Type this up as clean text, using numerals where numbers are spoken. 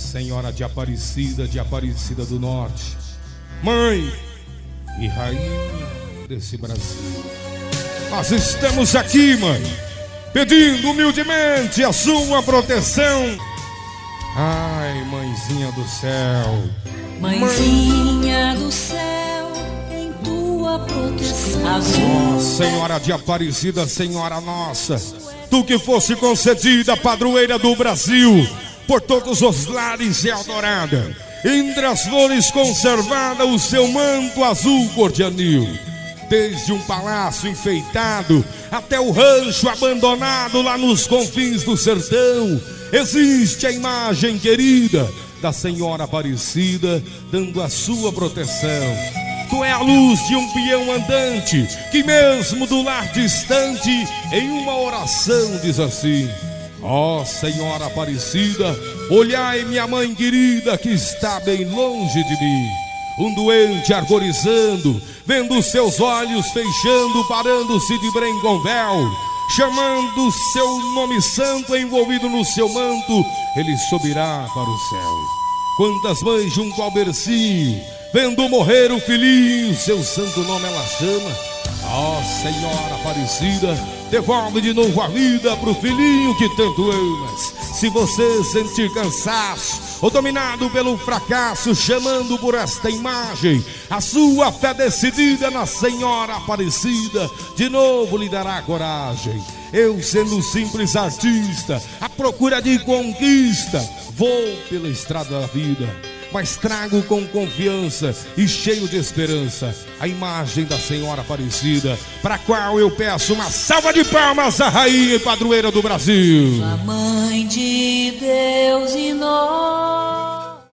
Senhora de Aparecida do Norte, Mãe e Rainha desse Brasil. Nós estamos aqui, Mãe, pedindo humildemente a sua proteção. Ai, Mãezinha do céu, Mãezinha do céu, em tua proteção. Oh, Senhora de Aparecida, Senhora nossa, tu que fosse concedida, padroeira do Brasil, por todos os lares é adorada. Entre as flores conservada o seu manto azul cor de anil. Desde um palácio enfeitado até o rancho abandonado lá nos confins do sertão, existe a imagem querida da Senhora Aparecida, dando a sua proteção. Tu é a luz de um peão andante, que mesmo do lar distante, em uma oração diz assim: ó Senhora Aparecida, olhai minha mãe querida, que está bem longe de mim. Um doente argorizando, vendo seus olhos fechando, parando-se de brengonvel, chamando seu nome santo, envolvido no seu manto, ele subirá para o céu. Quantas mães junto ao bercinho, vendo morrer o filhinho, seu santo nome ela chama. Ó Senhora Aparecida, devolve de novo a vida pro filhinho que tanto amas. Se você sentir cansaço ou dominado pelo fracasso, chamando por esta imagem, a sua fé decidida na Senhora Aparecida, de novo lhe dará coragem. Eu, sendo simples artista, à procura de conquista, vou pela estrada da vida, mas trago com confiança e cheio de esperança a imagem da Senhora Aparecida, para a qual eu peço uma salva de palmas à Rainha e Padroeira do Brasil. A Mãe de Deus e